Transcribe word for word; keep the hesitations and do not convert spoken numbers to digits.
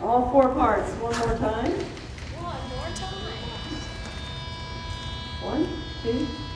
All four parts, one more time. One more time. One, two,